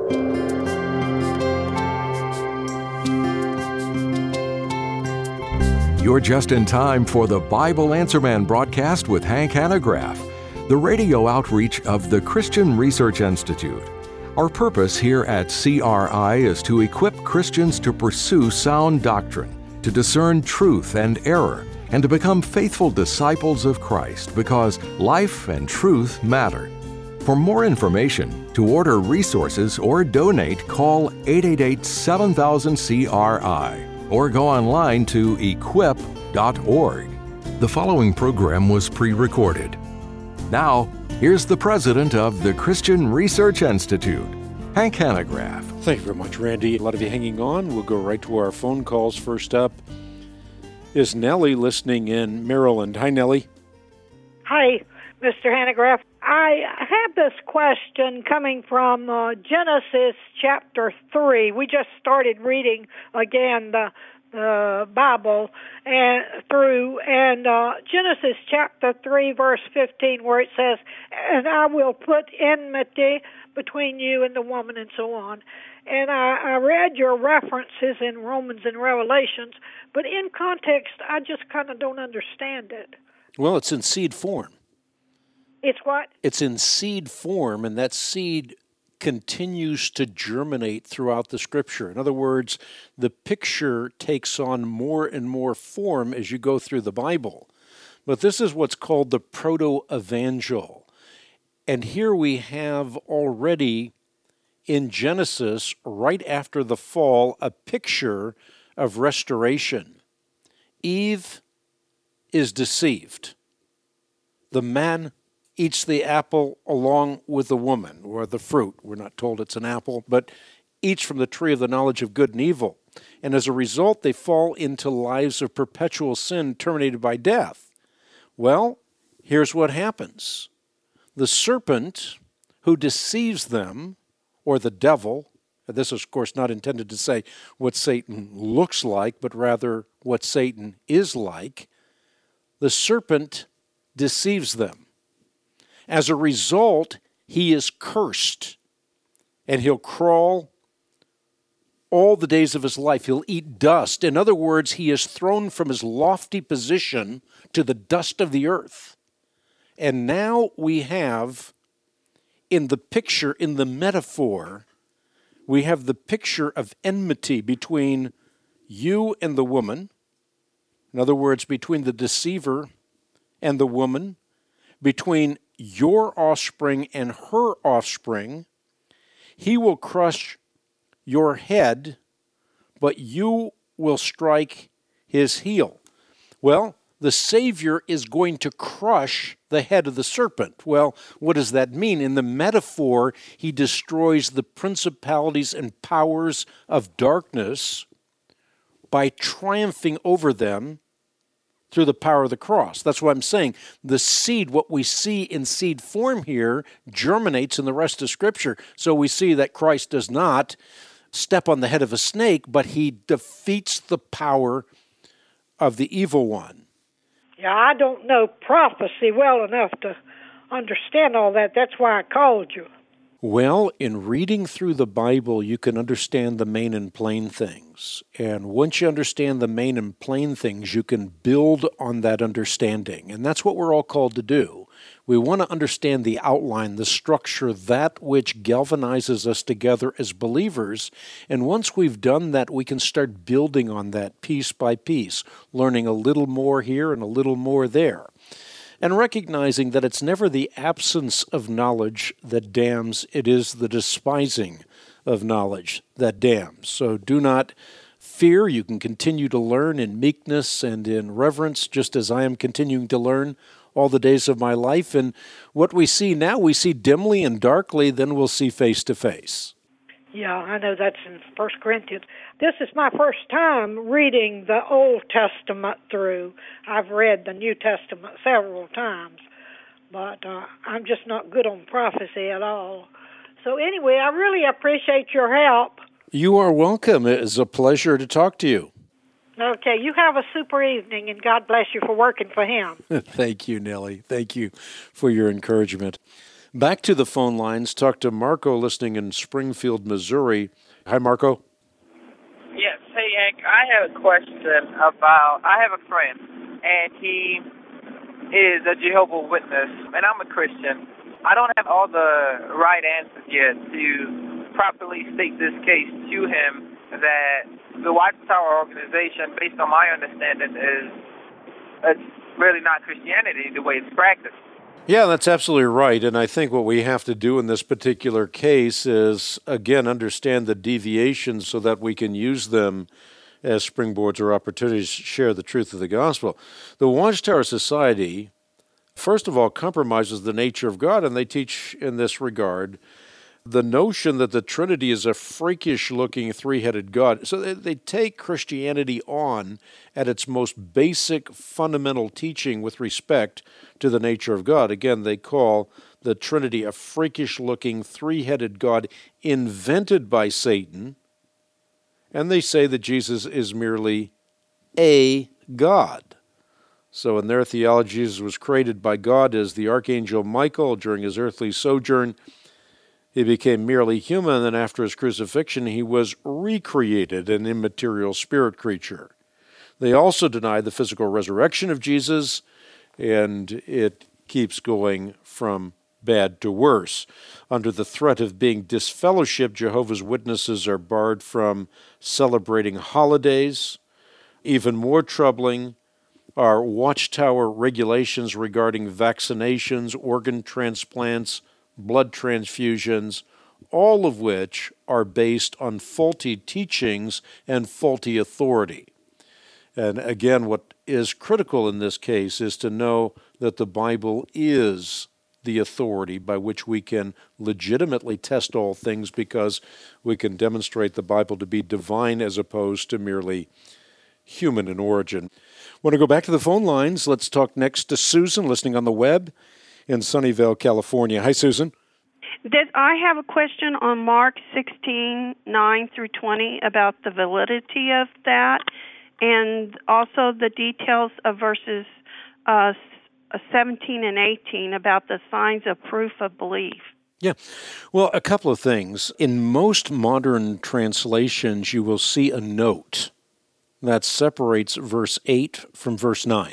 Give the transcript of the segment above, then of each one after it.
You're just in time for the Bible Answer Man broadcast with Hank Hanegraaff, the radio outreach of the Christian Research Institute. Our purpose here at CRI is to equip Christians to pursue sound doctrine, to discern truth and error, and to become faithful disciples of Christ, because life and truth matter. For more information, to order resources or donate, call 888-7000-CRI or go online to equip.org. The following program was pre-recorded. Now, here's the president of the Christian Research Institute, Hank Hanegraaff. Thank you very much, Randy. A lot of you hanging on. We'll go right to our phone calls. First up is Nellie listening in Maryland. Hi, Nellie. Hi, Mr. Hanegraaff. I have this question coming from Genesis chapter 3. We just started reading again the Bible through Genesis chapter 3, verse 15, where it says, "And I will put enmity between you and the woman," and so on. And I read your references in Romans and Revelations, but in context, I just kind of don't understand it. Well, it's in seed form. It's what? It's in seed form, and that seed continues to germinate throughout the Scripture. In other words, the picture takes on more and more form as you go through the Bible. But this is what's called the proto-evangel. And here we have already in Genesis, right after the fall, a picture of restoration. Eve is deceived. The man eats the apple along with the woman, or the fruit. We're not told it's an apple, but eats from the tree of the knowledge of good and evil. And as a result, they fall into lives of perpetual sin terminated by death. Well, here's what happens. The serpent who deceives them, or the devil, this is, of course, not intended to say what Satan looks like, but rather what Satan is like, the serpent deceives them. As a result, he is cursed, and he'll crawl all the days of his life. He'll eat dust. In other words, he is thrown from his lofty position to the dust of the earth. And now we have, in the picture, in the metaphor, we have the picture of enmity between you and the woman. In other words, between the deceiver and the woman, between your offspring and her offspring. He will crush your head, but you will strike his heel. Well, the Savior is going to crush the head of the serpent. Well, what does that mean? In the metaphor, he destroys the principalities and powers of darkness by triumphing over them through the power of the cross. That's what I'm saying. The seed, what we see in seed form here, germinates in the rest of Scripture. So we see that Christ does not step on the head of a snake, but he defeats the power of the evil one. Yeah, I don't know prophecy well enough to understand all that. That's why I called you. Well, in reading through the Bible, you can understand the main and plain things. And once you understand the main and plain things, you can build on that understanding. And that's what we're all called to do. We want to understand the outline, the structure, that which galvanizes us together as believers. And once we've done that, we can start building on that piece by piece, learning a little more here and a little more there. And recognizing that it's never the absence of knowledge that damns, it is the despising of knowledge that damns. So do not fear. You can continue to learn in meekness and in reverence, just as I am continuing to learn all the days of my life. And what we see now, we see dimly and darkly, then we'll see face to face. Yeah, I know that's in 1 Corinthians. This is my first time reading the Old Testament through. I've read the New Testament several times, but I'm just not good on prophecy at all. So anyway, I really appreciate your help. You are welcome. It is a pleasure to talk to you. Okay, you have a super evening, and God bless you for working for Him. Thank you, Nellie. Thank you for your encouragement. Back to the phone lines. Talk to Marco listening in Springfield, Missouri. Hi, Marco. Yes. Hey, Hank, I have a question about, I have a friend, and he is a Jehovah's Witness, and I'm a Christian. I don't have all the right answers yet to properly state this case to him that the Watchtower organization, based on my understanding, it's really not Christianity the way it's practiced. Yeah, that's absolutely right. And I think what we have to do in this particular case is, again, understand the deviations so that we can use them as springboards or opportunities to share the truth of the gospel. The Watchtower Society, first of all, compromises the nature of God, and they teach in this regard the notion that the Trinity is a freakish-looking three-headed God. So they take Christianity on at its most basic fundamental teaching with respect to the nature of God. Again, they call the Trinity a freakish-looking three-headed God invented by Satan, and they say that Jesus is merely a God. So in their theology, Jesus was created by God as the Archangel Michael during his earthly sojourn. He became merely human, and after his crucifixion, he was recreated, an immaterial spirit creature. They also deny the physical resurrection of Jesus, and it keeps going from bad to worse. Under the threat of being disfellowshipped, Jehovah's Witnesses are barred from celebrating holidays. Even more troubling are Watchtower regulations regarding vaccinations, organ transplants, blood transfusions, all of which are based on faulty teachings and faulty authority. And again, what is critical in this case is to know that the Bible is the authority by which we can legitimately test all things, because we can demonstrate the Bible to be divine as opposed to merely human in origin. Want to go back to the phone lines? Let's talk next to Susan, listening on the web in Sunnyvale, California. Hi, Susan. I have a question on Mark 16:9 through 20 about the validity of that, and also the details of verses 17 and 18 about the signs of proof of belief. Yeah. Well, a couple of things. In most modern translations, you will see a note that separates verse 8 from verse 9.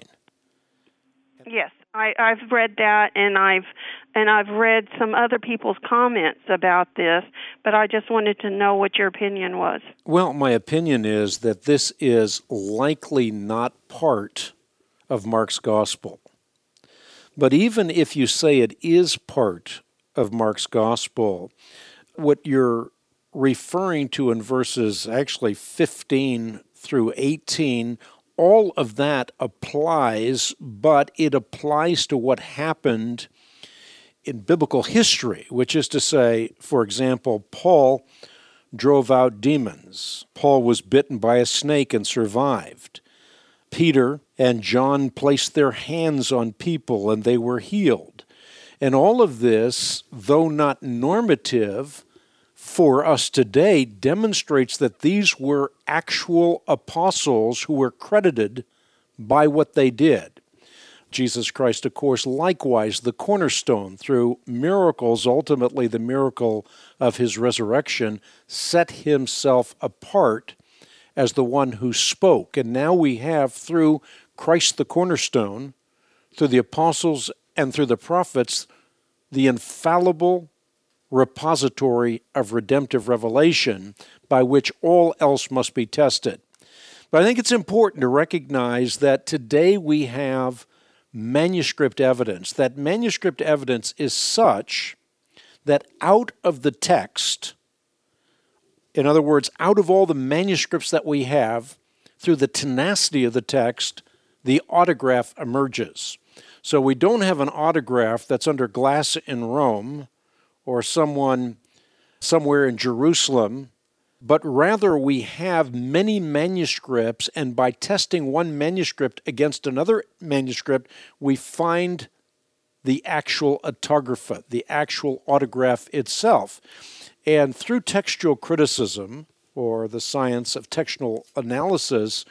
Yes, I've read that, and I've read some other people's comments about this, but I just wanted to know what your opinion was. Well, my opinion is that this is likely not part of Mark's gospel. But even if you say it is part of Mark's gospel, what you're referring to in verses actually 15 through 18, all of that applies, but it applies to what happened in biblical history, which is to say, for example, Paul drove out demons. Paul was bitten by a snake and survived. Peter and John placed their hands on people and they were healed. And all of this, though not normative for us today, demonstrates that these were actual apostles who were credited by what they did. Jesus Christ, of course, likewise, the cornerstone, through miracles, ultimately the miracle of his resurrection, set himself apart as the one who spoke. And now we have, through Christ the cornerstone, through the apostles and through the prophets, the infallible repository of redemptive revelation by which all else must be tested. But I think it's important to recognize that today we have manuscript evidence. That manuscript evidence is such that out of the text, in other words, out of all the manuscripts that we have, through the tenacity of the text, the autograph emerges. So we don't have an autograph that's under glass in Rome or someone somewhere in Jerusalem, but rather we have many manuscripts, and by testing one manuscript against another manuscript, we find the actual autographa, the actual autograph itself. And through textual criticism, or the science of textual analysis,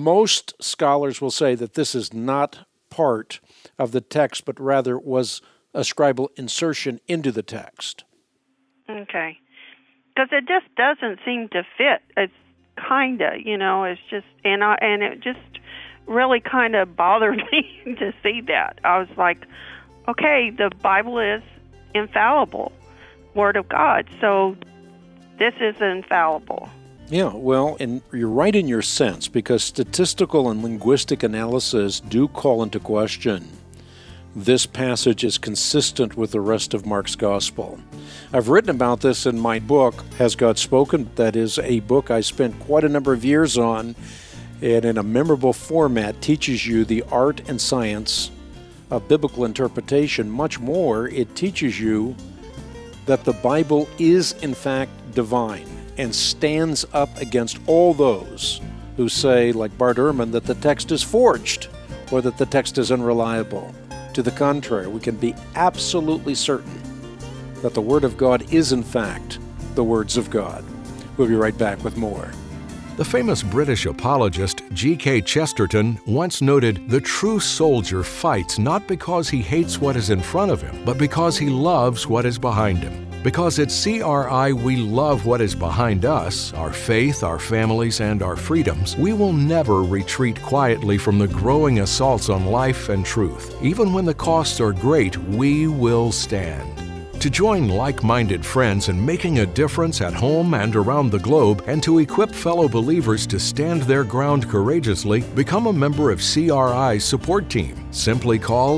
most scholars will say that this is not part of the text, but rather was a scribal insertion into the text. Okay. Because it just doesn't seem to fit. It's kind of, it's just, and it just really kind of bothered me to see that. I was like, okay, the Bible is infallible, Word of God, so this is infallible. Yeah, well, and you're right in your sense, because statistical and linguistic analysis do call into question this passage is consistent with the rest of Mark's Gospel. I've written about this in my book, Has God Spoken? That is a book I spent quite a number of years on, and in a memorable format teaches you the art and science of biblical interpretation. Much more, it teaches you that the Bible is in fact divine and stands up against all those who say, like Bart Ehrman, that the text is forged or that the text is unreliable. To the contrary, we can be absolutely certain that the Word of God is, in fact, the words of God. We'll be right back with more. The famous British apologist G.K. Chesterton once noted, "The true soldier fights not because he hates what is in front of him, but because he loves what is behind him. Because at CRI we love what is behind us, our faith, our families, and our freedoms, we will never retreat quietly from the growing assaults on life and truth. Even when the costs are great, we will stand." To join like-minded friends in making a difference at home and around the globe, and to equip fellow believers to stand their ground courageously, become a member of CRI's support team. Simply call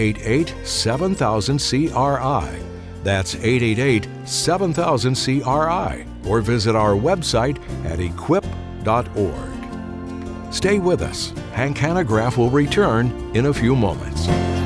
888-7000-CRI. That's 888-7000-CRI, or visit our website at equip.org. Stay with us. Hank Hanegraaff will return in a few moments.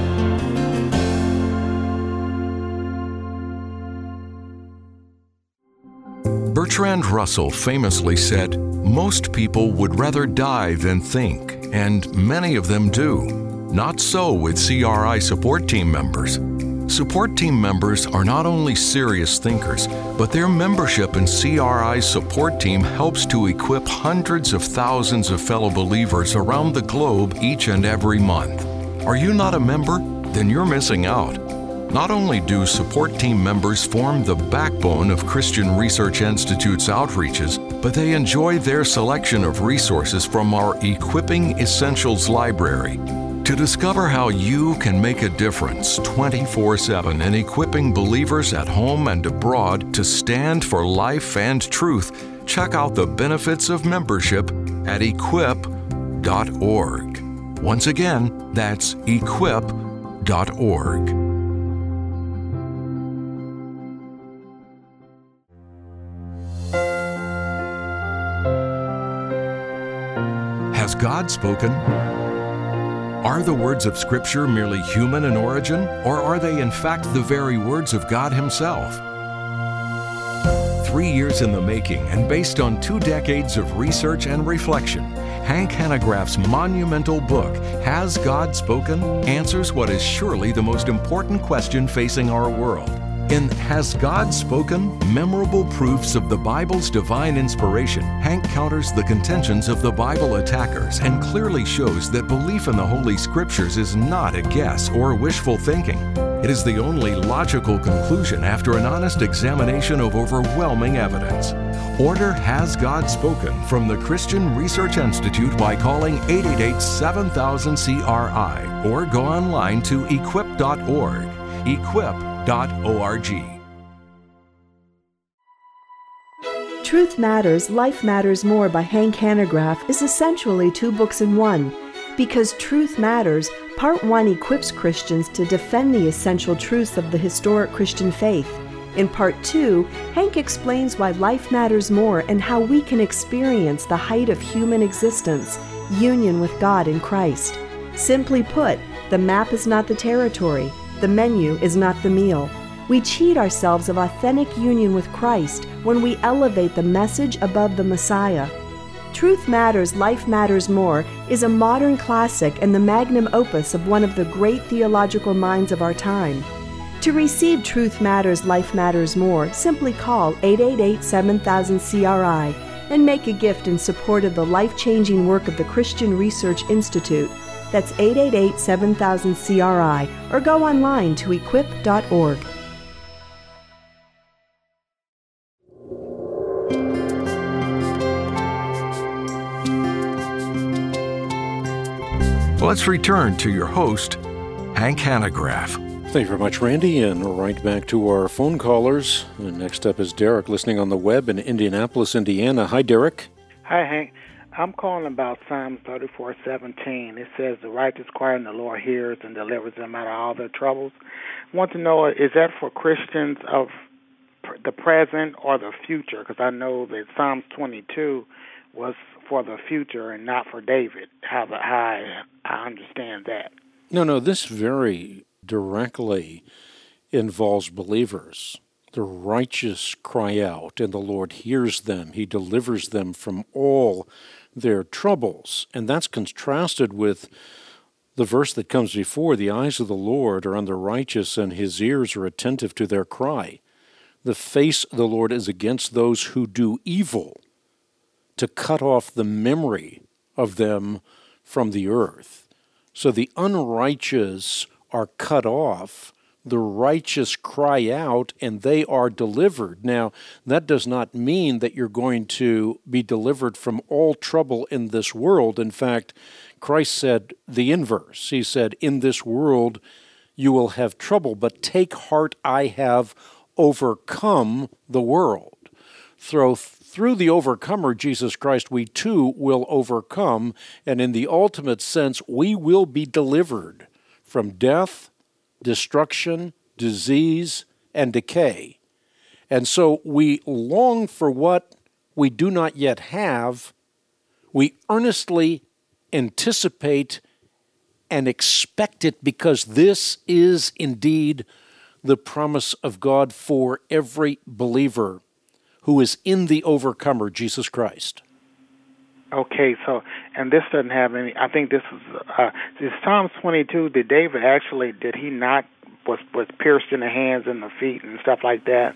Bertrand Russell famously said, "Most people would rather die than think, and many of them do. Not so with CRI support team members. Support team members are not only serious thinkers, but their membership in CRI's support team helps to equip hundreds of thousands of fellow believers around the globe each and every month. Are you not a member? Then you're missing out. Not only do support team members form the backbone of Christian Research Institute's outreaches, but they enjoy their selection of resources from our Equipping Essentials library. To discover how you can make a difference 24/7 in equipping believers at home and abroad to stand for life and truth, check out the benefits of membership at equip.org. Once again, that's equip.org. Has God spoken? Are the words of Scripture merely human in origin, or are they in fact the very words of God Himself? 3 years in the making and based on 2 decades of research and reflection, Hank Hanegraaff's monumental book, Has God Spoken?, answers what is surely the most important question facing our world. In Has God Spoken? Memorable Proofs of the Bible's Divine Inspiration, Hank counters the contentions of the Bible attackers and clearly shows that belief in the Holy Scriptures is not a guess or wishful thinking. It is the only logical conclusion after an honest examination of overwhelming evidence. Order Has God Spoken from the Christian Research Institute by calling 888-7000-CRI or go online to equip.org. Equip.org. Truth Matters, Life Matters More by Hank Hanegraaff is essentially 2 books in one, because Truth Matters, Part 1 equips Christians to defend the essential truths of the historic Christian faith. In Part 2, Hank explains why life matters more and how we can experience the height of human existence, union with God in Christ. Simply put, the map is not the territory. The menu is not the meal. We cheat ourselves of authentic union with Christ when we elevate the message above the Messiah. Truth Matters, Life Matters More is a modern classic and the magnum opus of one of the great theological minds of our time. To receive Truth Matters, Life Matters More, simply call 888-7000-CRI and make a gift in support of the life-changing work of the Christian Research Institute. That's 888-7000-CRI, or go online to equip.org. Let's return to your host, Hank Hanegraaff. Thank you very much, Randy, and right back to our phone callers. And next up is Derek, listening on the web in Indianapolis, Indiana. Hi, Derek. Hi, Hank. I'm calling about Psalm 34:17. It says, "The righteous cry and the Lord hears and delivers them out of all their troubles." I want to know, is that for Christians of the present or the future? Because I know that Psalms 22 was for the future and not for David. How I understand that. No, this very directly involves believers. The righteous cry out, and the Lord hears them. He delivers them from all their troubles. And that's contrasted with the verse that comes before, "The eyes of the Lord are on the righteous, and his ears are attentive to their cry. The face of the Lord is against those who do evil, to cut off the memory of them from the earth." So the unrighteous are cut off, the righteous cry out, and they are delivered. Now, that does not mean that you're going to be delivered from all trouble in this world. In fact, Christ said the inverse. He said, "In this world you will have trouble, but take heart, I have overcome the world." Through the overcomer, Jesus Christ, we too will overcome, and in the ultimate sense, we will be delivered from death, destruction, disease, and decay. And so we long for what we do not yet have. We earnestly anticipate and expect it, because this is indeed the promise of God for every believer who is in the overcomer, Jesus Christ. Okay, so, and this doesn't have any, I think this is Psalms 22, did he not, was pierced in the hands and the feet and stuff like that?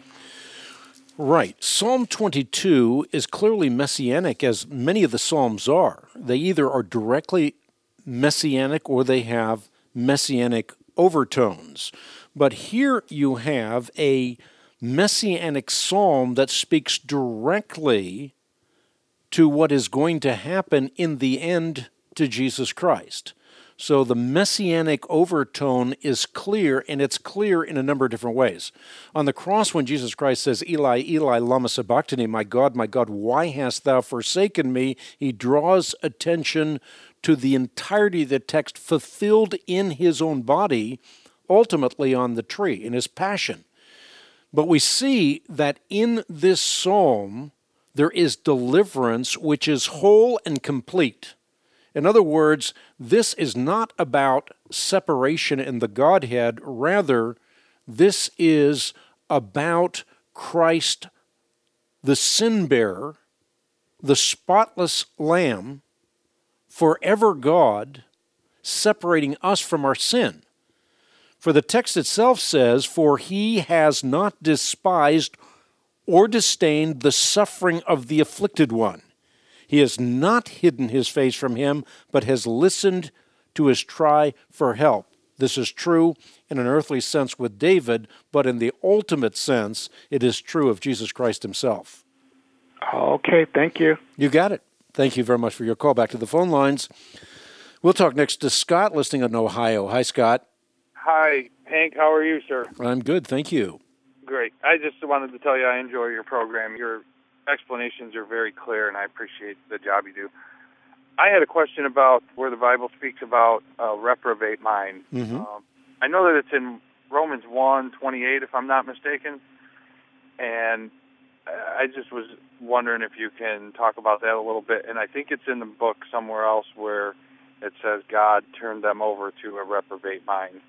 Right. Psalm 22 is clearly messianic, as many of the Psalms are. They either are directly messianic or they have messianic overtones. But here you have a messianic psalm that speaks directly to what is going to happen in the end to Jesus Christ. So the messianic overtone is clear, and it's clear in a number of different ways. On the cross, when Jesus Christ says, "Eli, Eli, lama sabachthani," my God, why hast thou forsaken me?" He draws attention to the entirety of the text fulfilled in his own body, ultimately on the tree, in his passion. But we see that in this psalm, there is deliverance which is whole and complete. In other words, this is not about separation in the Godhead. Rather, this is about Christ, the sin-bearer, the spotless Lamb, forever God, separating us from our sin. For the text itself says, "For he has not despised or disdained the suffering of the afflicted one. He has not hidden his face from him, but has listened to his cry for help." This is true in an earthly sense with David, but in the ultimate sense, it is true of Jesus Christ himself. Okay, thank you. You got it. Thank you very much for your call. Back to the phone lines. We'll talk next to Scott, listening in Ohio. Hi, Scott. Hi, Hank. How are you, sir? I'm good, thank you. Great. I just wanted to tell you I enjoy your program. Your explanations are very clear, and I appreciate the job you do. I had a question about where the Bible speaks about reprobate mind. Mm-hmm. I know that it's in Romans 1:28, if I'm not mistaken, and I just was wondering if you can talk about that a little bit. And I think it's in the book somewhere else where it says God turned them over to a reprobate mind.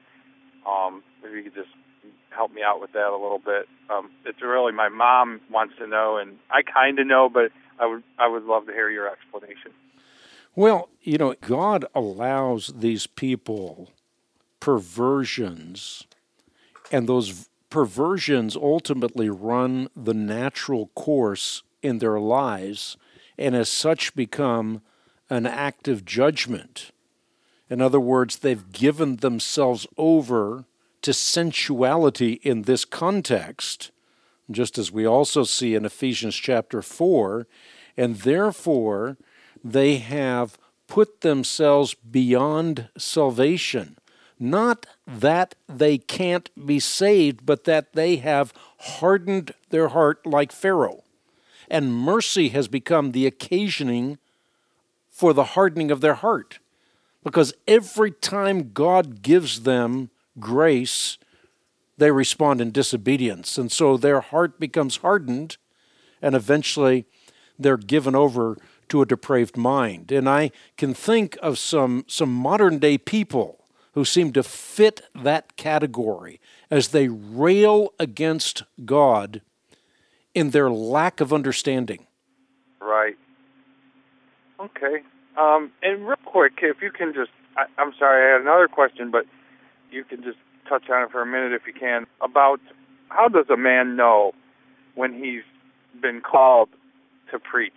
If you could just help me out with that a little bit. It's really, my mom wants to know, and I kind of know, but I would love to hear your explanation. Well, God allows these people perversions, and those perversions ultimately run the natural course in their lives, and as such become an act of judgment. In other words, they've given themselves over to sensuality in this context, just as we also see in Ephesians chapter 4, and therefore they have put themselves beyond salvation. Not that they can't be saved, but that they have hardened their heart like Pharaoh. And mercy has become the occasioning for the hardening of their heart. Because every time God gives them grace, they respond in disobedience. And so their heart becomes hardened, and eventually they're given over to a depraved mind. And I can think of some modern-day people who seem to fit that category as they rail against God in their lack of understanding. Right. Okay. And real quick, if you can just, I'm sorry, I had another question, but you can just touch on it for a minute if you can, about how does a man know when he's been called to preach?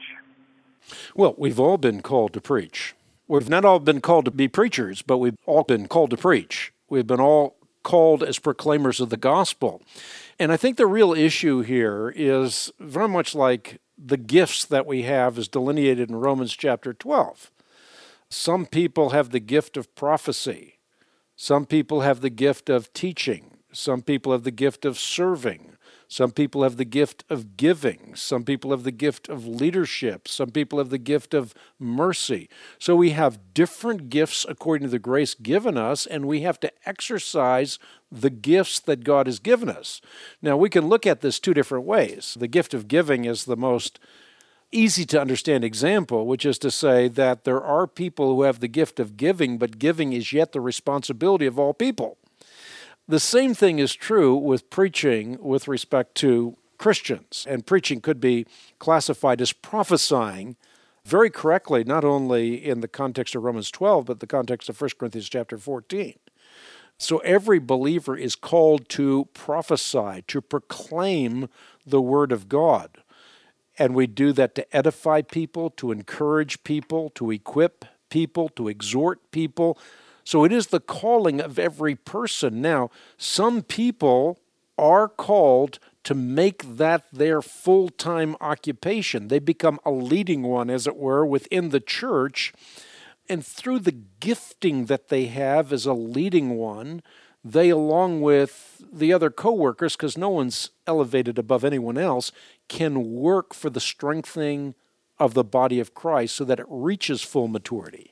Well, we've all been called to preach. We've not all been called to be preachers, but we've all been called to preach. We've been all called as proclaimers of the gospel. And I think the real issue here is very much like the gifts that we have as delineated in Romans chapter 12. Some people have the gift of prophecy. Some people have the gift of teaching. Some people have the gift of serving. Some people have the gift of giving. Some people have the gift of leadership. Some people have the gift of mercy. So we have different gifts according to the grace given us, and we have to exercise the gifts that God has given us. Now, we can look at this two different ways. The gift of giving is the most easy to understand example, which is to say that there are people who have the gift of giving, but giving is yet the responsibility of all people. The same thing is true with preaching with respect to Christians, and preaching could be classified as prophesying very correctly, not only in the context of Romans 12, but the context of 1 Corinthians chapter 14. So every believer is called to prophesy, to proclaim the Word of God. And we do that to edify people, to encourage people, to equip people, to exhort people. So it is the calling of every person. Now, some people are called to make that their full-time occupation. They become a leading one, as it were, within the church. And through the gifting that they have as a leading one, they, along with the other co-workers, because no one's elevated above anyone else, can work for the strengthening of the body of Christ so that it reaches full maturity.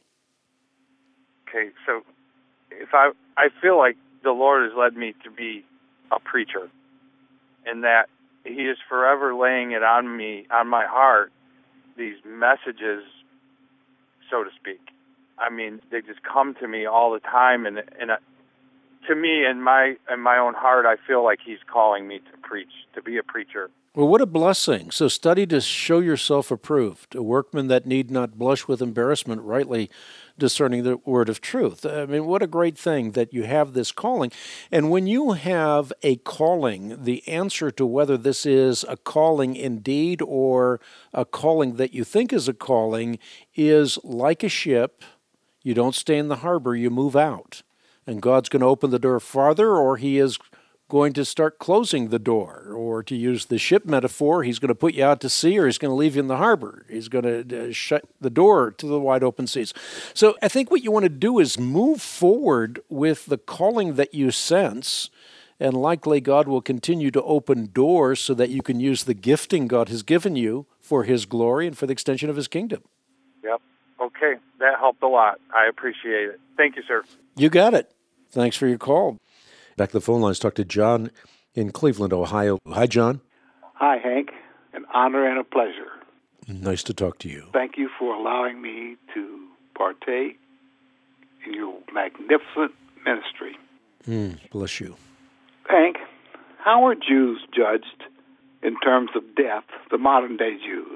Okay, so if I feel like the Lord has led me to be a preacher, and that He is forever laying it on me, on my heart, these messages, so to speak. I mean, they just come to me all the time, and to me, in my own heart, I feel like He's calling me to preach, to be a preacher. Well, what a blessing. So study to show yourself approved, a workman that need not blush with embarrassment, rightly discerning the word of truth. I mean, what a great thing that you have this calling. And when you have a calling, the answer to whether this is a calling indeed or a calling that you think is a calling is like a ship. You don't stay in the harbor, you move out. And God's going to open the door farther, or He is going to start closing the door. Or to use the ship metaphor, He's going to put you out to sea, or He's going to leave you in the harbor. He's going to shut the door to the wide open seas. So I think what you want to do is move forward with the calling that you sense, and likely God will continue to open doors so that you can use the gifting God has given you for His glory and for the extension of His kingdom. Yep. Okay. That helped a lot. I appreciate it. Thank you, sir. You got it. Thanks for your call. Back to the phone lines, talk to John in Cleveland, Ohio. Hi, John. Hi, Hank. An honor and a pleasure. Nice to talk to you. Thank you for allowing me to partake in your magnificent ministry. Bless you. Hank, how are Jews judged in terms of death, the modern-day Jews?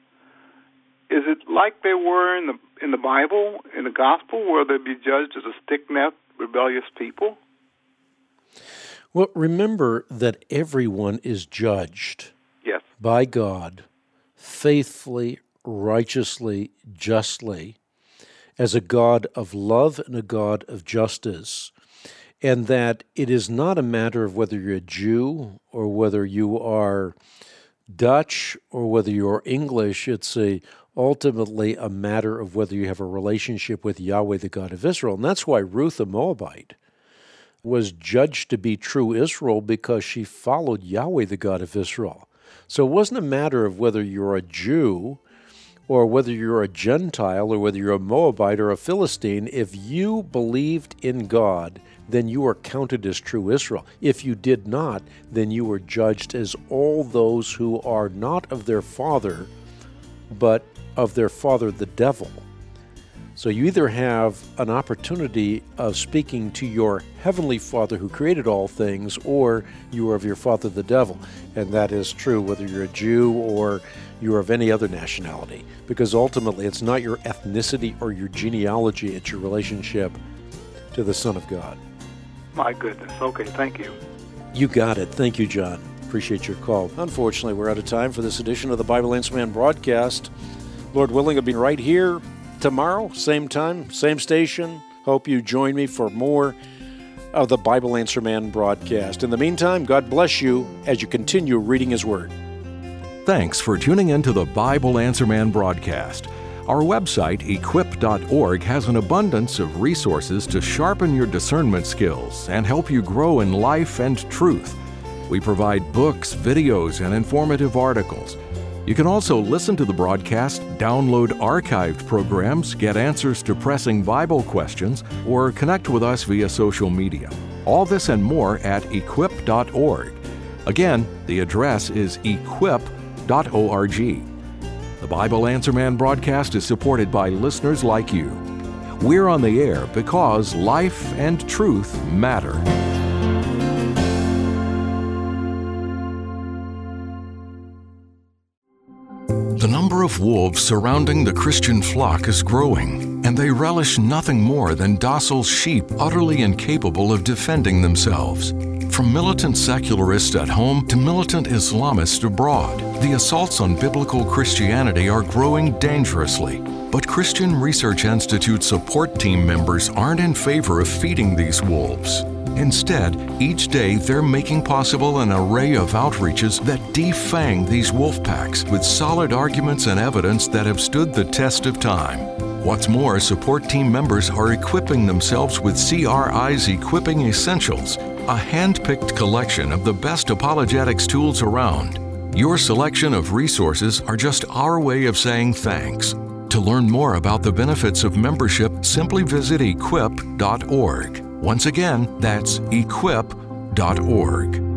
Is it like they were in the Bible, in the Gospel, where they'd be judged as a stick-necked, rebellious people? Well, remember that everyone is judged by God faithfully, righteously, justly. as a God of love and a God of justice, and that it is not a matter of whether you're a Jew or whether you are Dutch or whether you're English. It's ultimately a matter of whether you have a relationship with Yahweh, the God of Israel. And that's why Ruth the Moabite was judged to be true Israel, because she followed Yahweh, the God of Israel. So it wasn't a matter of whether you're a Jew or whether you're a Gentile or whether you're a Moabite or a Philistine. If you believed in God, then you were counted as true Israel. If you did not, then you were judged as all those who are not of their father, but of their father the devil. So you either have an opportunity of speaking to your heavenly Father who created all things, or you are of your father the devil. And that is true whether you're a Jew or you're of any other nationality, because ultimately it's not your ethnicity or your genealogy, it's your relationship to the Son of God. My goodness. Okay, thank you. You got it. Thank you, John. Appreciate your call. Unfortunately, we're out of time for this edition of the Bible Answer Man broadcast. Lord willing, I'll be right here tomorrow, same time, same station. Hope you join me for more of the Bible Answer Man broadcast. In the meantime, God bless you as you continue reading His Word. Thanks for tuning in to the Bible Answer Man broadcast. Our website, equip.org, has an abundance of resources to sharpen your discernment skills and help you grow in life and truth. We provide books, videos, and informative articles. You can also listen to the broadcast, download archived programs, get answers to pressing Bible questions, or connect with us via social media. All this and more at equip.org. Again, the address is equip.org. The Bible Answer Man broadcast is supported by listeners like you. We're on the air because life and truth matter. The number of wolves surrounding the Christian flock is growing, and they relish nothing more than docile sheep utterly incapable of defending themselves. From militant secularists at home to militant Islamists abroad, the assaults on biblical Christianity are growing dangerously. But Christian Research Institute support team members aren't in favor of feeding these wolves. Instead, each day they're making possible an array of outreaches that defang these wolf packs with solid arguments and evidence that have stood the test of time. What's more, support team members are equipping themselves with CRI's Equipping Essentials, a hand-picked collection of the best apologetics tools around. Your selection of resources are just our way of saying thanks. To learn more about the benefits of membership, simply visit equip.org. Once again, that's equip.org.